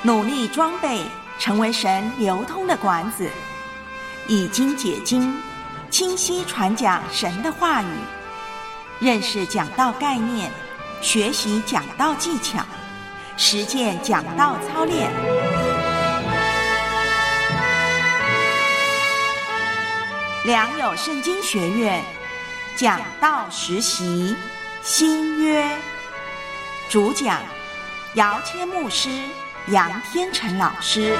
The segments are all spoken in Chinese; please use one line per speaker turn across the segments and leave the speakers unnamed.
努力装备，成为神流通的管子，以经解经，清晰传讲神的话语，认识讲道概念，学习讲道技巧，实践讲道操练。良友圣经学院讲道实习新约，主讲姚谦牧师、杨天成老师。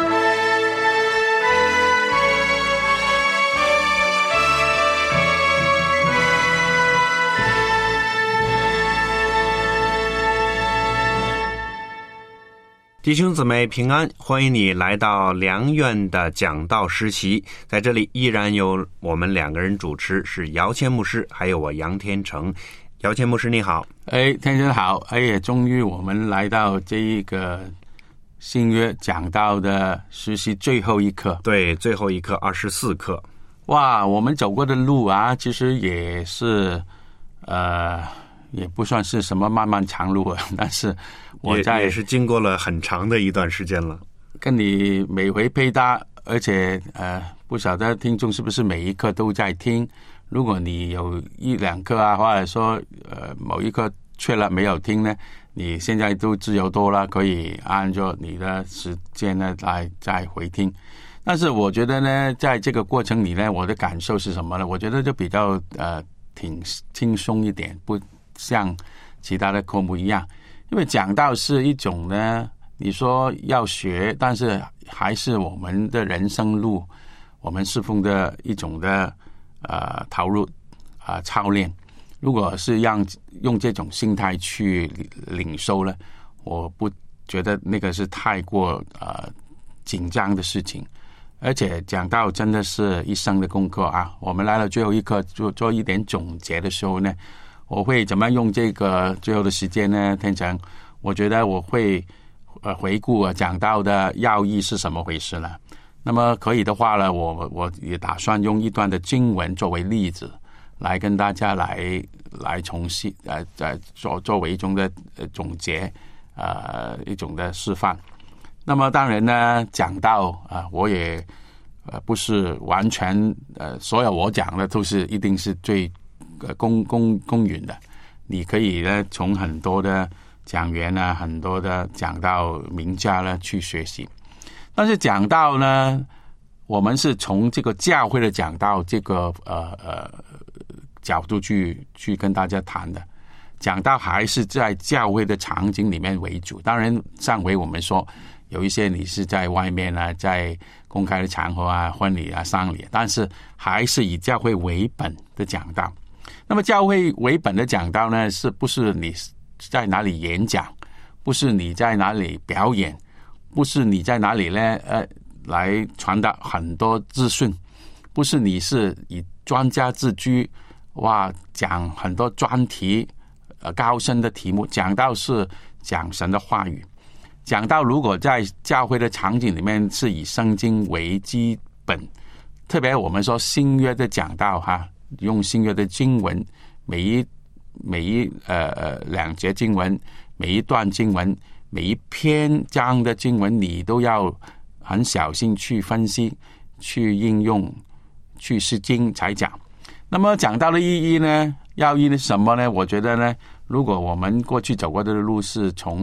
弟兄姊妹平安，欢迎你来到良院的讲道实习。在这里依然有我们两个人主持，是姚谦牧师还有我杨天成。姚谦牧师你好。
天生好。终于我们来到这一个新约讲道的实习最后一课。
对，最后一课24课。
哇，我们走过的路啊，其实也是也不算是什么漫漫长路，但是
也是经过了很长的一段时间了。
跟你每回配搭，而且不晓得听众是不是每一课都在听。如果你有一两课啊，或者说某一课缺了没有听呢，你现在都自由多了，可以按照你的时间呢来再回听。但是我觉得呢，在这个过程里呢，我的感受是什么呢？我觉得就比较挺轻松一点，不像其他的科目一样。因为讲道是一种呢，你说要学，但是还是我们的人生路，我们侍奉的一种的投入操练。如果是用这种心态去领受呢，我不觉得那个是太过紧张的事情。而且讲道真的是一生的功课啊！我们来了最后一课做一点总结的时候呢，我会怎么用这个最后的时间呢？天成，我觉得我会回顾讲道的要义是什么回事呢？那么可以的话呢，我也打算用一段的经文作为例子，来跟大家来重新作为一种的总结，一种的示范。那么当然呢，讲道我也不是完全所有我讲的都是一定是最公允的。你可以呢从很多的讲员啊，很多的讲道名家呢去学习。但是讲道呢，我们是从这个教会的讲道这个角度去跟大家谈的。讲道还是在教会的场景里面为主。当然上回我们说有一些你是在外面啊，在公开的场合啊，婚礼啊，丧礼，但是还是以教会为本的讲道。那么教会为本的讲道呢，是不是你在哪里演讲，不是你在哪里表演，不是你在哪里呢来传达很多资讯，不是你是以专家自居，哇，讲很多专题高深的题目。讲道是讲神的话语。讲到如果在教会的场景里面是以圣经为基本，特别我们说新约的讲道用新约的经文，每一两节经文，每一段经文，每一篇章的经文，你都要很小心去分析，去应用，去释经才讲。那么讲道的意义呢，要义是什么呢？我觉得呢，如果我们过去走过的路是从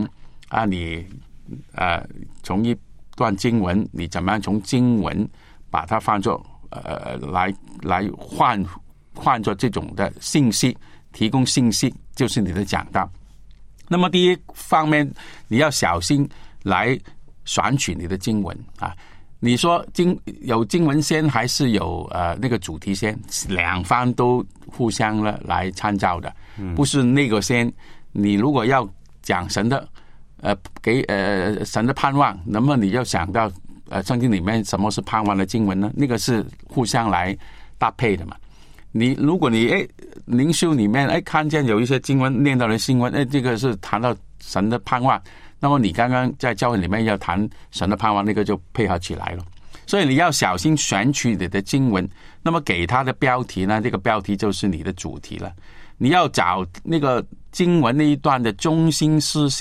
从一段经文，你怎么样从经文把它换作来换作这种的信息，提供信息，就是你的讲道。那么第一方面，你要小心来选取你的经文啊。你说有经文先还是有那个主题先，两方都互相来参照的，不是那个先。你如果要讲神的给神的盼望，那么你要想到圣经里面什么是盼望的经文呢？那个是互相来搭配的嘛。如果你灵修里面看见有一些经文念到的新闻，这个是谈到神的盼望，那么你刚刚在教会里面要谈神的盼望，那个就配合起来了。所以你要小心选取你的经文，那么给它的标题呢，这个标题就是你的主题了。你要找那个经文那一段的中心思想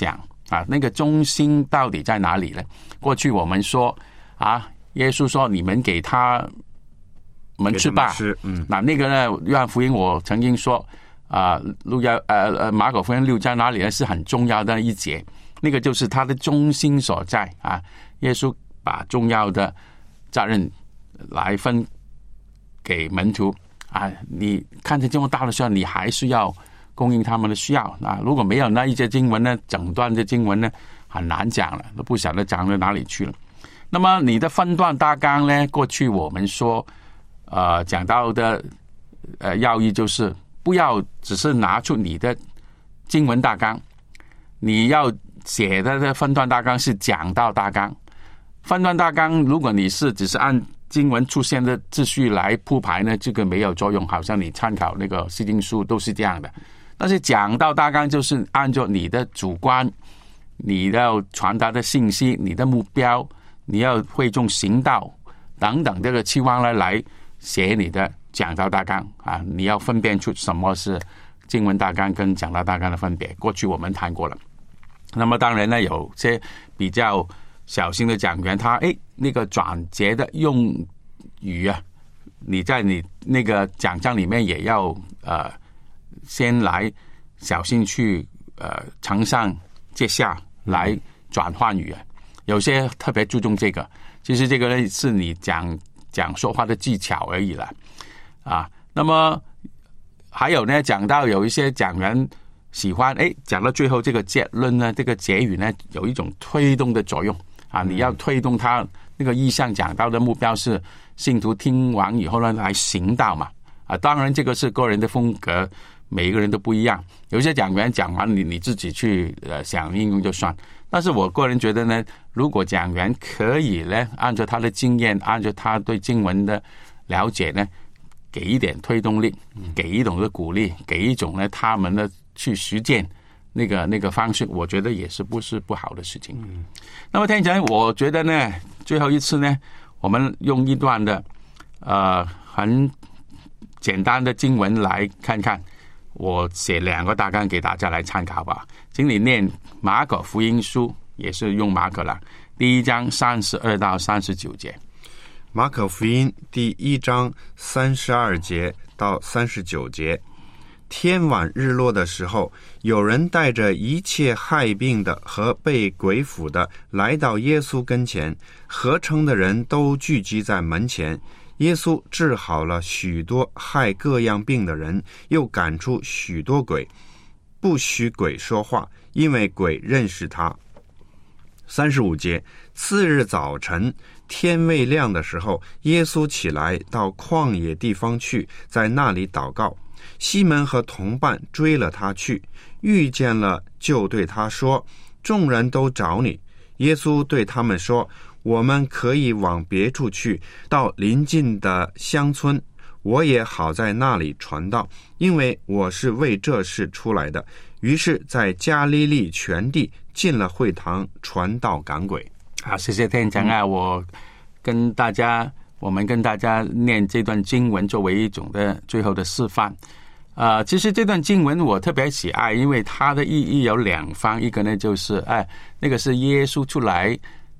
啊，那个中心到底在哪里呢？过去我们说啊，耶稣说你们给他们吃吧。那个呢，约翰福音我曾经说啊，马可福音6章哪里呢是很重要的一节，那个就是他的中心所在啊。耶稣把重要的责任来分给门徒啊，你看见这么大的需要，你还是要供应他们的需要啊。如果没有那一些经文呢，整段的经文呢很难讲了，都不晓得讲到哪里去了。那么你的分段大纲呢，过去我们说讲到的要义就是不要只是拿出你的经文大纲，你要写的分段大纲是讲道大纲。分段大纲如果你是只是按经文出现的秩序来铺排呢，这个没有作用，好像你参考那个释经书都是这样的。但是讲道大纲就是按照你的主观，你要传达的信息，你的目标，你要会众行道等等这个期望来写你的讲道大纲啊。你要分辨出什么是经文大纲跟讲道大纲的分别，过去我们谈过了。那么当然呢，有些比较小心的讲员，他那个转节的用语啊，你在你那个讲章里面也要先来小心去承上接下来转换语啊。有些特别注重这个，其实这个呢是你讲说话的技巧而已了啊。那么还有呢，讲到有一些讲员喜欢讲到最后这个结论呢，这个结语呢有一种推动的作用啊，你要推动他那个意向讲到的目标是信徒听完以后呢来行道嘛啊。当然这个是个人的风格，每一个人都不一样，有些讲员讲完你自己去想应用就算。但是我个人觉得呢，如果讲员可以呢按照他的经验，按照他对经文的了解呢，给一点推动力，给一种的鼓励，给一种呢他们的去实践那个方式，我觉得也是不是不好的事情。那么听起来我觉得呢，最后一次呢，我们用一段的很简单的经文来看看，我写2个大纲给大家来参考吧。请你念马可福音书，也是用马可了，第1章32到39节。
马可福音第1章32节到39节。天晚日落的时候，有人带着一切害病的和被鬼附的来到耶稣跟前，合城的人都聚集在门前。耶稣治好了许多害各样病的人，又赶出许多鬼，不许鬼说话，因为鬼认识他。35节。次日早晨，天未亮的时候，耶稣起来到旷野地方去，在那里祷告。西门和同伴追了他去，遇见了就对他说，众人都找你。耶稣对他们说，我们可以往别处去，到邻近的乡村，我也好在那里传道，因为我是为这事出来的。于是在加利利全地进了会堂，传道赶鬼。
好，谢谢天长啊，我们跟大家念这段经文作为一种的最后的示范。其实这段经文我特别喜爱，因为它的意义有2方，一个呢就是那个是耶稣出来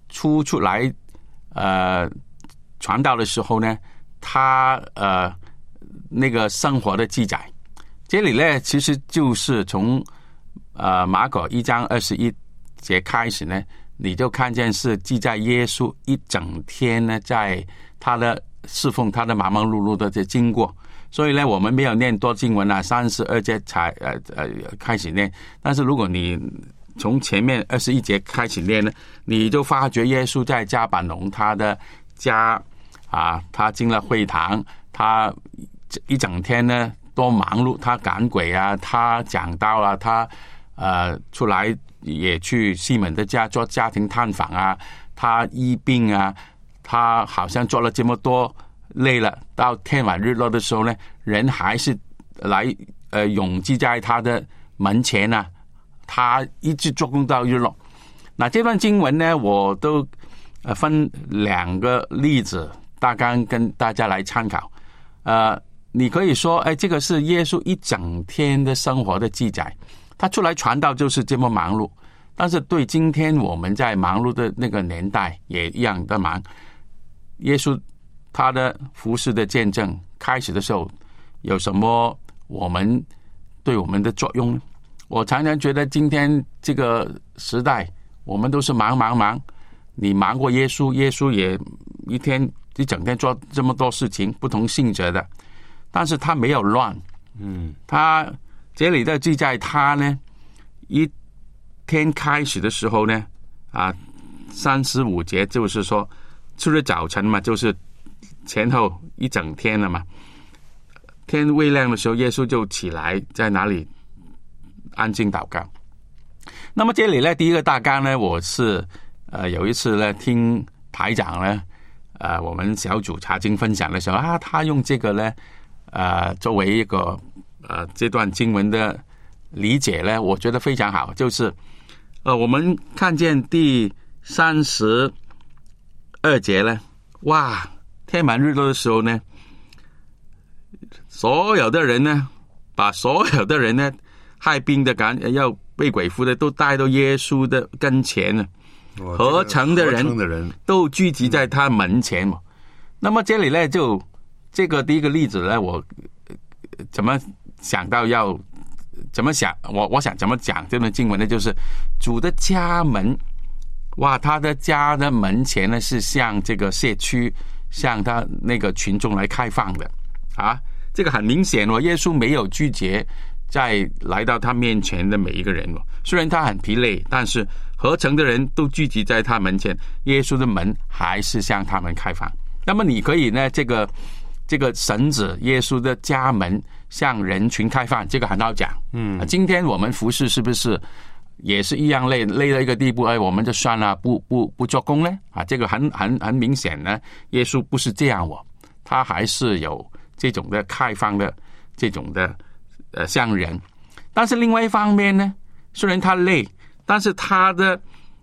传道的时候呢，他那个生活的记载。这里呢其实就是从马可1章21节开始呢，你就看见是记载耶稣一整天呢在他的侍奉，他的忙忙碌碌的这经过。所以呢我们没有念多经文32节才开始念，但是如果你从前面21节开始念呢，你就发觉耶稣在加百农他的家他进了会堂，他一整天呢多忙碌，他赶鬼他讲道他出来也去西门的家做家庭探访他医病他好像做了这么多，累了，到天晚日落的时候呢，人还是来拥挤在他的门前他一直做工到日落。那这段经文呢，我都分2个例子大概跟大家来参考。你可以说这个是耶稣一整天的生活的记载，他出来传道就是这么忙碌， 但是对今天我们在忙碌的那个年代也一样的忙。耶稣他的服事的见证开始的时候，有什么我们对我们的作用呢？我常常觉得今天这个时代，我们都是忙，你忙过耶稣，耶稣也一整天做这么多事情，不同性质的，但是他没有乱。他这里的记载，他呢一天开始的时候呢，35节就是说初日早晨嘛，就是前后一整天了嘛。天未亮的时候，耶稣就起来，在哪里安静祷告。那么这里呢，第一个大纲呢，我是有一次呢听台长呢我们小组查经分享的时候他用这个呢作为一个这段经文的理解呢，我觉得非常好。就是我们看见第32节呢，哇，天满日落的时候呢，所有的人呢，把所有的人呢，害病的要被鬼附的都带到耶稣的跟前了，合成的人都聚集在他门前。那么这里呢，就这个第一个例子呢，我怎么想到要怎么想，我想怎么讲这段经文呢？就是主的家门，哇，他的家的门前呢是向这个社区，向他那个群众来开放的这个很明显耶稣没有拒绝在来到他面前的每一个人虽然他很疲累，但是合成的人都聚集在他门前，耶稣的门还是向他们开放。那么你可以呢，这个神子耶稣的家门向人群开放，这个很好讲。今天我们服事是不是也是一样累到一个地步，我们就算了，不做工呢？这个很明显呢，耶稣不是这样他还是有这种的开放的这种的向人。但是另外一方面呢，虽然他累，但是他的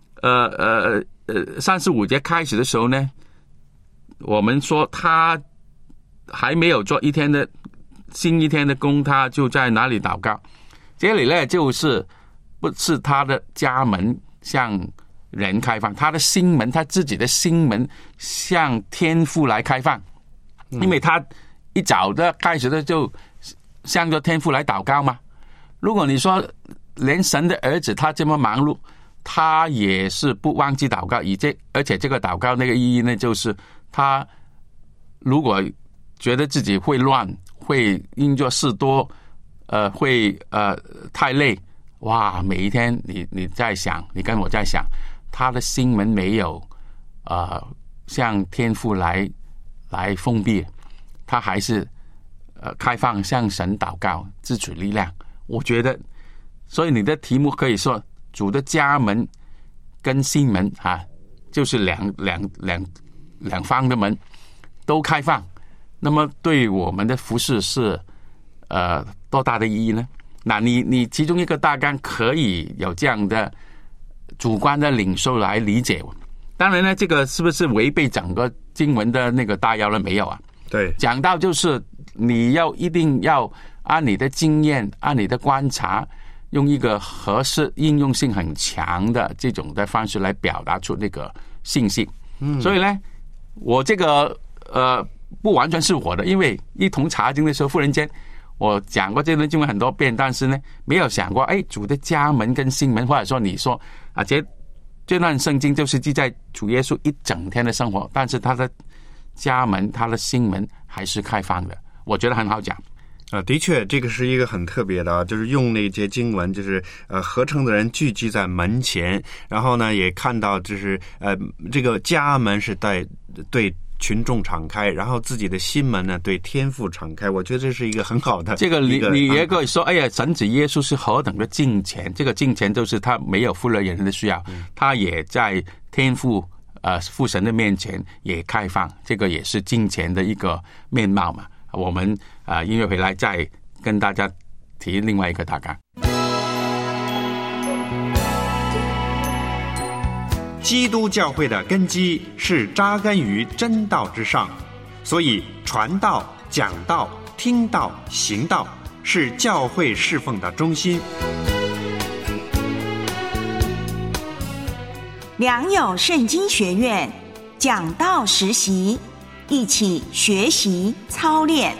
35节开始的时候呢，我们说他还没有做新一天的工，他就在哪里祷告。这里呢，就是不是他的家门向人开放，他的心门，他自己的心门向天父来开放。因为他一早的开始的就向着天父来祷告嘛。如果你说连神的儿子他这么忙碌，他也是不忘记祷告，而且这个祷告那个意义呢，就是他如果觉得自己会乱，会因做事多，会太累，哇，每一天你在想，你跟我在想，他的心门没有向天父来封闭，他还是开放向神祷告，自取力量。我觉得，所以你的题目可以说主的家门跟心门就是两方的门都开放。那么对我们的服事是多大的意义呢？那你其中一个大纲可以有这样的主观的领受来理解。当然呢，这个是不是违背整个经文的那个大要呢？没有
对，
讲到就是你一定要按你的经验，按你的观察，用一个合适应用性很强的这种的方式来表达出那个信息。所以呢，我这个不完全是我的，因为一同查经的时候，忽然间我讲过这段经文很多遍，但是呢，没有想过主的家门跟心门，或者说你说这段圣经就是记载主耶稣一整天的生活，但是他的家门他的心门还是开放的，我觉得很好讲。
的确，这个是一个很特别的就是用那些经文，就是合成的人聚集在门前，然后呢也看到就是这个家门是对群众敞开，然后自己的心门呢对天父敞开。我觉得这是一个很好的
这个你也可以说，神子耶稣是何等的敬虔，这个敬虔就是他没有忽略人的需要，他也在天父父神的面前也开放，这个也是敬虔的一个面貌嘛。我们音乐回来再跟大家提另外一个大纲。
基督教会的根基是扎根于真道之上，所以传道、讲道、听道、行道是教会侍奉的中心。
良友圣经学院讲道实习，一起学习操练。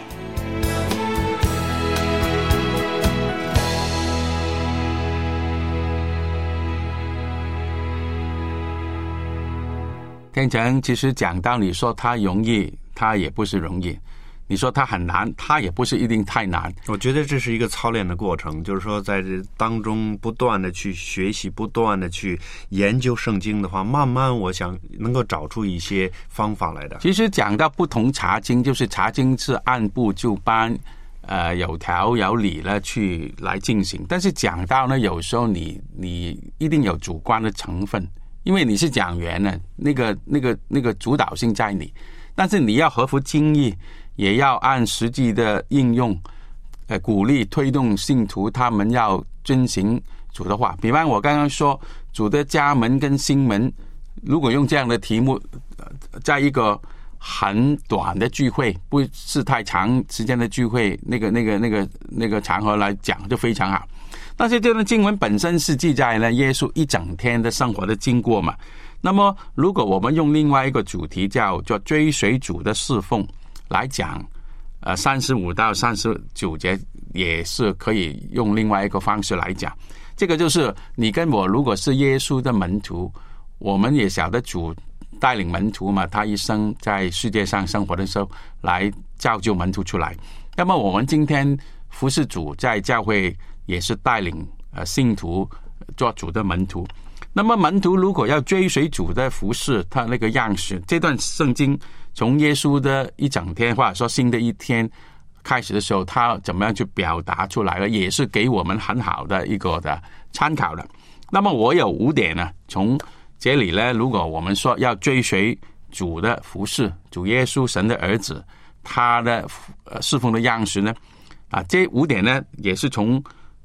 天成，其实讲道你说它容易，它也不是容易；你说它很难，它也不是一定太难。
我觉得这是一个操练的过程，就是说在这当中不断的去学习，不断的去研究圣经的话，慢慢我想能够找出一些方法来的。
其实讲到不同查经，就是查经是按部就班，有条有理了去来进行。但是讲道呢，有时候你一定有主观的成分，因为你是讲员呢，那个主导性在你，但是你要合乎经义，也要按实际的应用，鼓励推动信徒他们要遵行主的话。比方我刚刚说主的家门跟新门，如果用这样的题目，在一个很短的聚会，不是太长时间的聚会，那个场合来讲就非常好。但是这段经文本身是记载了耶稣一整天的生活的经过嘛。那么如果我们用另外一个主题叫做追随主的侍奉来讲，35到39节也是可以用另外一个方式来讲。这个就是你跟我如果是耶稣的门徒，我们也晓得主带领门徒嘛，他一生在世界上生活的时候来造就门徒出来。那么我们今天服侍主，在教会也是带领信徒做主的门徒。那么门徒如果要追随主的服侍，他那个样式，这段圣经从耶稣的一整天或者说新的一天开始的时候，他怎么样去表达出来了，也是给我们很好的一个的参考的。那么我有5点呢，从这里呢，如果我们说要追随主的服侍，主耶稣神的儿子他的侍奉的样式呢，这5点呢也是从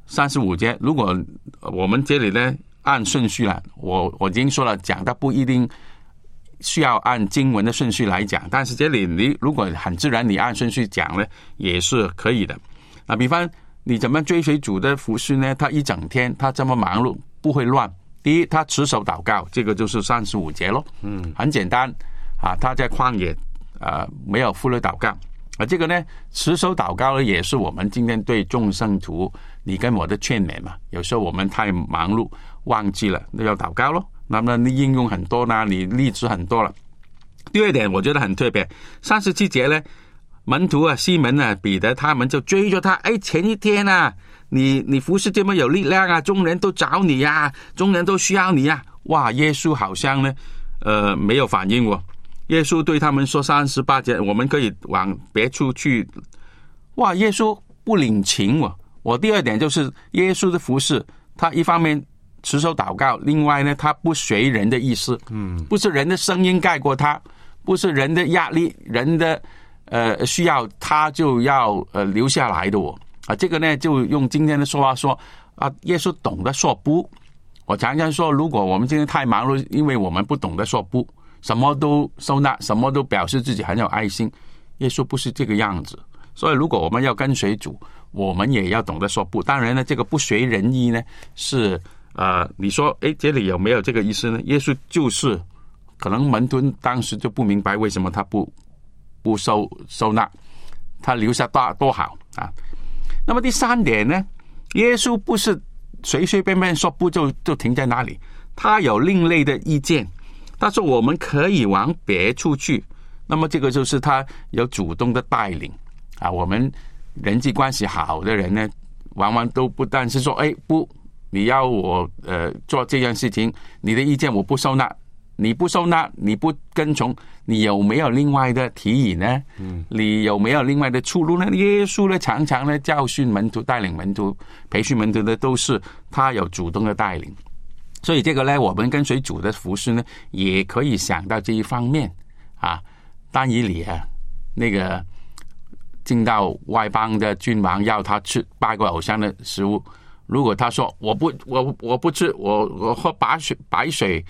35节。如果我们这里呢按顺序了，我已经说了，讲到不一定需要按经文的顺序来讲，但是这里你如果很自然你按顺序讲呢也是可以的。比方你怎么追随主的服侍呢？他一整天他这么忙碌不会乱。第一，他持守祷告，这个就是35节咯。很简单他在旷野没有忽略祷告。这个呢，持守祷告呢，也是我们今天对众圣徒你跟我的劝勉嘛。有时候我们太忙碌忘记了，那要祷告咯。那么你应用很多呢，你例子很多了。第二点我觉得很特别，37节呢，门徒西门彼得他们就追着他，前一天你服侍这么有力量众人都找你众人都需要你哇，耶稣好像呢没有反应耶稣对他们说38节，我们可以往别处去。哇，耶稣不领情我第二点就是耶稣的服侍，他一方面持守祷告，另外呢他不随人的意思，不是人的声音盖过他，不是人的压力，人的需要他就要留下来的这个呢就用今天的说话说耶稣懂得说不。我常常说，如果我们今天太忙碌，因为我们不懂得说不，什么都收纳，什么都表示自己很有爱心，耶稣不是这个样子。所以如果我们要跟随主，我们也要懂得说不。当然呢，这个不随人意呢是你说这里有没有这个意思呢？耶稣就是可能门徒当时就不明白为什么他不收纳，他留下多好那么第3点呢，耶稣不是随随便便说不就停在那里，他有另类的意见。他说我们可以往别处去，那么这个就是他有主动的带领我们人际关系好的人呢，往往都不但是说不，你要我做这件事情，你的意见我不收纳，你不收纳，你不跟从，你有没有另外的提议呢？你有没有另外的出路呢？耶稣呢常常呢教训门徒，带领门徒，培训门徒的都是他有主动的带领。所以这个呢，我们跟随主的服侍呢，也可以想到这一方面但以理那个进到外邦的君王要他吃拜过偶像的食物，如果他说我不吃，我喝白水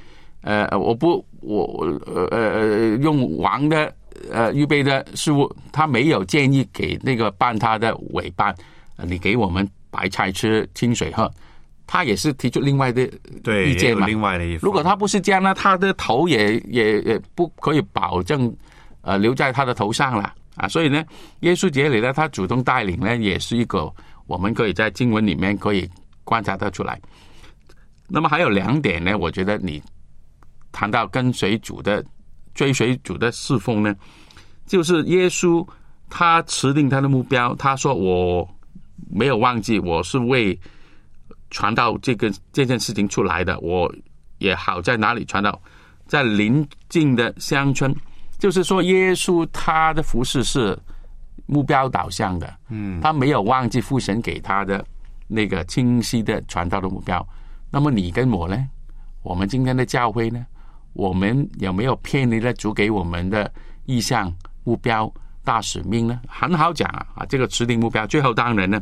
用王的预备的事物，他没有建议给那个办他的委办，你给我们白菜吃，清水喝， 他也是提出另外的意见嘛。
另外的一方，
如果他不是这样呢，他的头也不可以保证留在他的头上了啊。所以呢，耶稣这里呢，他主动带领呢，也是一个我们可以在经文里面可以观察得出来。那么还有2点呢，我觉得你谈到跟随主的、追随主的侍奉呢，就是耶稣他持定他的目标，他说我没有忘记我是为传道这件事情出来的，我也好在哪里传道，在邻近的乡村。就是说耶稣他的服事是目标导向的，他没有忘记父神给他的那个清晰的传道的目标。那么你跟我呢，我们今天的教会呢，我们有没有偏离了主给我们的意向、目标、大使命呢？很好讲啊，这个持定目标。最后当然呢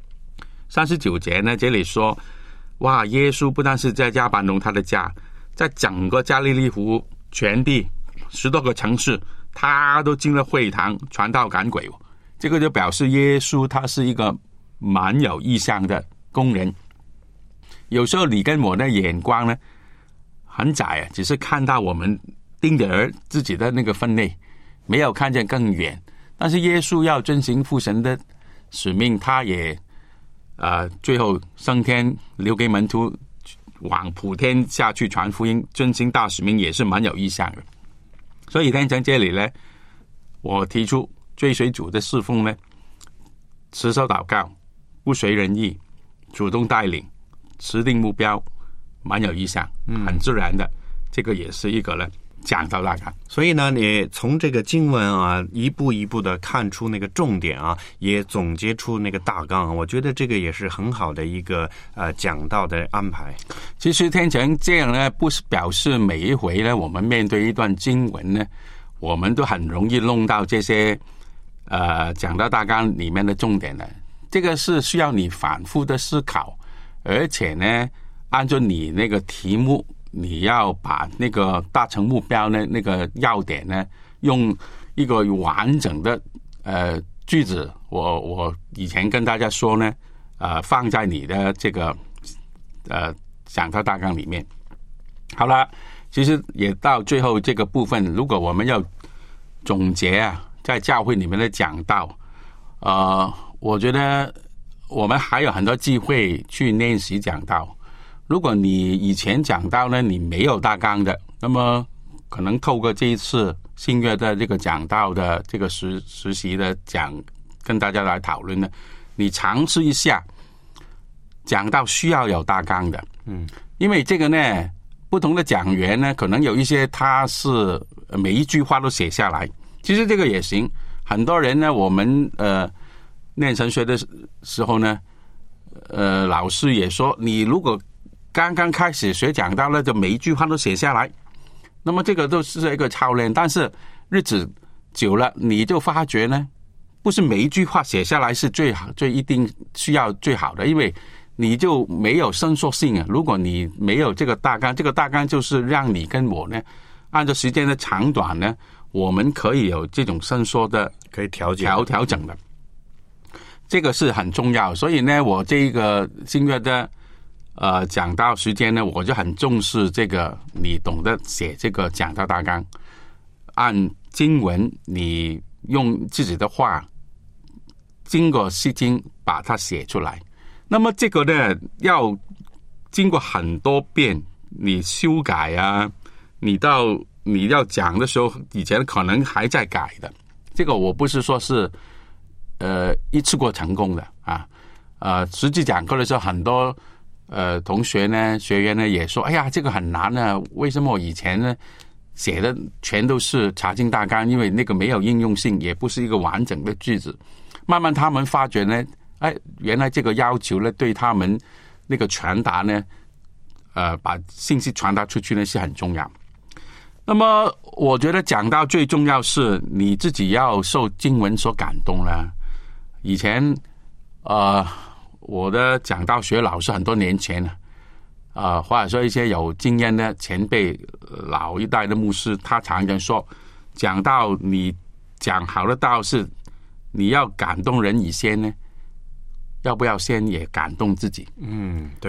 ，39节呢，这里说，哇，耶稣不但是在加百农他的家，在整个加利利湖全地10多个城市，他都进了会堂传道赶鬼。这个就表示耶稣他是一个蛮有意向的工人。有时候你跟我的眼光呢很窄啊，只是看到我们定的自己的那个分内，没有看见更远。但是耶稣要遵行父神的使命，他也最后升天，留给门徒往普天下去传福音，遵行大使命，也是蛮有意向的。所以听从这里呢，我提出追随主的侍奉呢，持守祷告，不随人意，主动带领，持定目标，蛮有意向，很自然的。这个也是一个呢讲到大纲。
所以呢，你从这个经文啊，一步一步的看出那个重点啊，也总结出那个大纲。我觉得这个也是很好的一个讲道的安排。
其实天成这样呢，不是表示每一回呢，我们面对一段经文呢，我们都很容易弄到这些讲道大纲里面的重点的。这个是需要你反复的思考，而且呢，按照你那个题目，你要把那个达成目标呢，那个要点呢，用一个完整的句子，我以前跟大家说呢，放在你的这个讲道大纲里面。好了，其实也到最后这个部分，如果我们要总结啊，在教会里面的讲道，我觉得我们还有很多机会去练习讲道。如果你以前讲道呢，你没有大纲的，那么可能透过这一次新约的这个讲道的这个实习的跟大家来讨论呢，你尝试一下讲道需要有大纲的。因为这个呢，不同的讲员呢，可能有一些他是每一句话都写下来，其实这个也行。很多人呢，我们念神学的时候呢，老师也说，你如果刚刚开始学讲道呢，就每一句话都写下来，那么这个都是一个操练。但是日子久了，你就发觉呢，不是每一句话写下来是最好，一定需要最好的，因为你就没有伸缩性啊。如果你没有这个大纲，这个大纲就是让你跟我呢，按照时间的长短呢，我们可以有这种伸缩的，
可以调
整的。这个是很重要。所以呢，我这个新约的讲道时间呢，我就很重视这个，你懂得写这个讲道大纲，按经文你用自己的话经过细经把它写出来。那么这个呢，要经过很多遍你修改啊，你要讲的时候，以前可能还在改的。这个我不是说是一次过成功的啊。实际讲课的时候，很多同学呢、学员呢也说，哎呀，这个很难啊，为什么我以前呢写的全都是查经大纲，因为那个没有应用性，也不是一个完整的句子。慢慢他们发觉呢，原来这个要求呢，对他们那个传达呢，把信息传达出去呢是很重要。那么我觉得讲到最重要是你自己要受经文所感动了。以前我的讲道学老师很多年前或者说一些有经验的前辈老一代的牧师，他常常说，讲道你讲好的道是你要感动人以先呢，要不要先也感动自己？
对，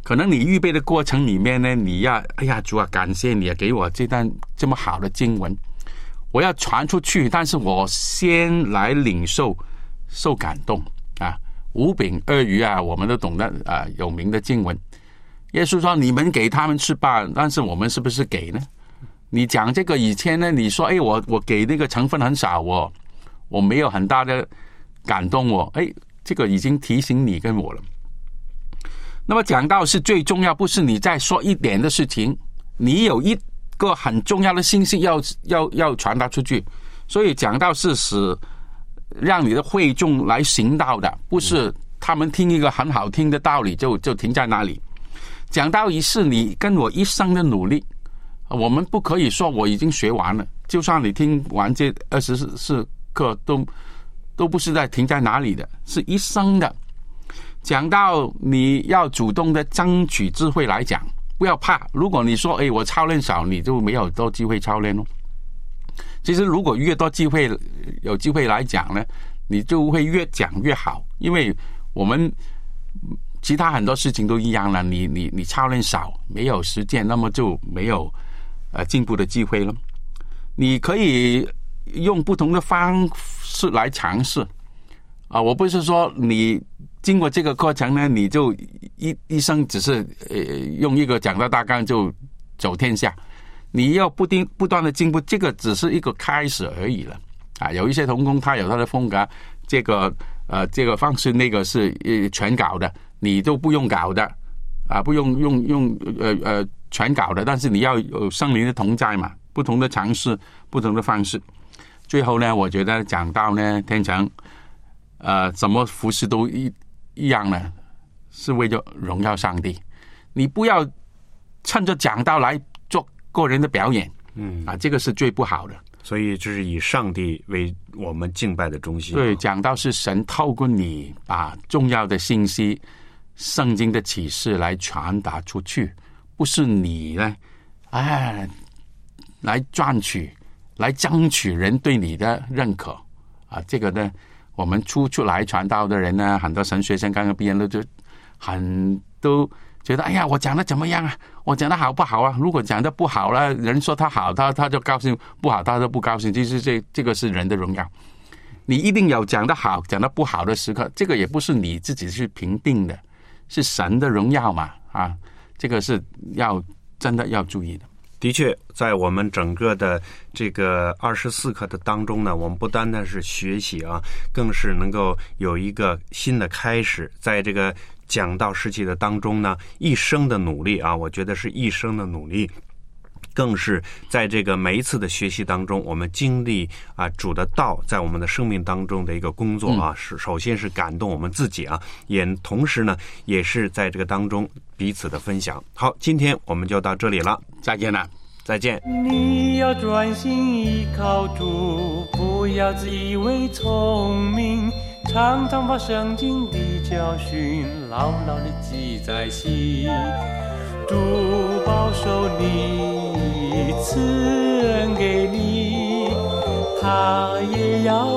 可能你预备的过程里面呢，你要哎呀主啊，感谢你给我这段这么好的经文，我要传出去，但是我先来领受感动啊。5饼2鱼啊，我们都懂得啊，有名的经文。耶稣说：“你们给他们吃吧。”但是我们是不是给呢？你讲这个以前呢，你说：“哎，我给那个成分很少，我没有很大的感动我。”哎，这个已经提醒你跟我了。那么讲道是最重要，不是你在说一点的事情，你有一个很重要的信息要传达出去。所以讲道是使让你的会众来行道的，不是他们听一个很好听的道理就停在那里。讲道仪是你跟我一生的努力，我们不可以说我已经学完了，就算你听完这24课都不是在停在哪里的，是一生的。讲到你要主动的争取智慧来讲，不要怕。如果你说我操练少，你就没有多机会操练哦。其实如果越多有机会来讲呢，你就会越讲越好，因为我们其他很多事情都一样了，你操练少，没有实践，那么就没有进步的机会了。你可以用不同的方式来尝试啊，我不是说你经过这个过程呢，你就一生只是用一个讲道大纲就走天下。你要不断的进步，这个只是一个开始而已了啊！有一些同工他有他的风格，这个方式那个是全搞的，你都不用搞的啊，不用全搞的，但是你要有圣灵的同在嘛，不同的尝试，不同的方式。最后呢，我觉得讲到呢，天成怎么服侍都一样呢，是为了荣耀上帝。你不要趁着讲道来做个人的表演，这个是最不好的。
所以这是以上帝为我们敬拜的中心。
对，讲到是神透过你把重要的信息、圣经的启示来传达出去，不是你呢，来赚取、来争取人对你的认可啊。这个呢，我们出来传道的人呢，很多神学生刚刚毕业了，就都觉得哎呀，我讲的怎么样啊？我讲的好不好啊？如果讲的不好了，人说他好，他就高兴；不好，他就不高兴。其实这个是人的荣耀。你一定有讲的好、讲的不好的时刻，这个也不是你自己去评定的，是神的荣耀嘛啊！这个是真的要注意的。
的确，在我们整个的这个24课的当中呢，我们不单单是学习啊，更是能够有一个新的开始。在这个讲道时期的当中呢，一生的努力啊，我觉得是一生的努力，更是在这个每一次的学习当中，我们经历啊主的道在我们的生命当中的一个工作啊，首先是感动我们自己啊，也同时呢，也是在这个当中彼此的分享。好，今天我们就到这里了，
再见了。
再见。
你要专心依靠主，不要自以为聪明，常常把圣经的教训牢牢地记在心。主保守你，赐恩给你，他也要